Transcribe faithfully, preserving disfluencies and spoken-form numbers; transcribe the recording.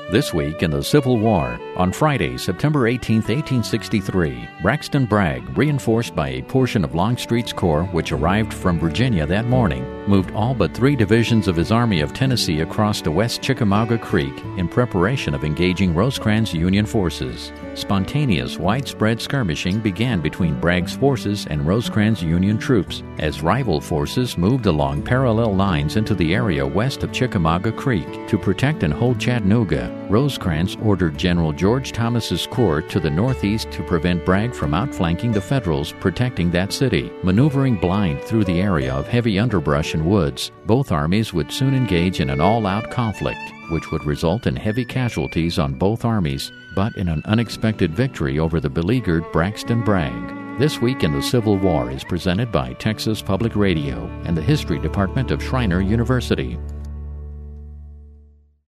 This week in the Civil War, on Friday, September eighteenth, eighteen sixty-three, Braxton Bragg, reinforced by a portion of Longstreet's corps which arrived from Virginia that morning, moved all but three divisions of his Army of Tennessee across the West Chickamauga Creek in preparation of engaging Rosecrans' Union forces. Spontaneous, widespread skirmishing began between Bragg's forces and Rosecrans' Union troops as rival forces moved along parallel lines into the area west of Chickamauga Creek to protect and hold Chattanooga. Rosecrans ordered General George Thomas's corps to the northeast to prevent Bragg from outflanking the Federals protecting that city. Maneuvering blind through the area of heavy underbrush and woods, both armies would soon engage in an all-out conflict, which would result in heavy casualties on both armies, but in an unexpected victory over the beleaguered Braxton Bragg. This Week in the Civil War is presented by Texas Public Radio and the History Department of Schreiner University.